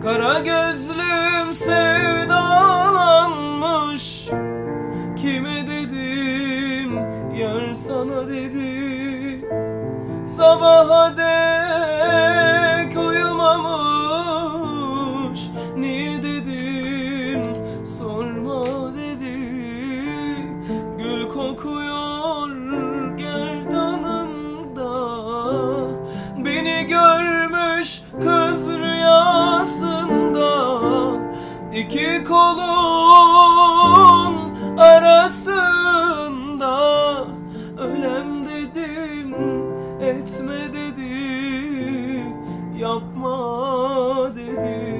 Kara gözlüm sevdalanmış. Kime dedim, yar sana dedi. Sabaha dek uyumamış. Niye dedim, sorma dedi. Gül kokuyor gerdanında. Beni görmüş kız rüyasında. İki kolun arasında. Ölem dedim, etme dedi, yapma dedi.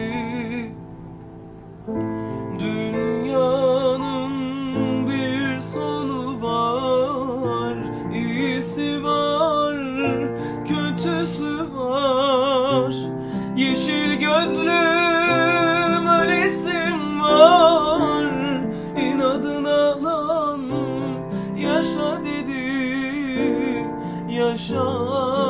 Dünyanın bir sonu var, iyisi var, kötüsü var. Yeşil gözlüm ölesim var. İnadına lan yaşa dedi, yaşa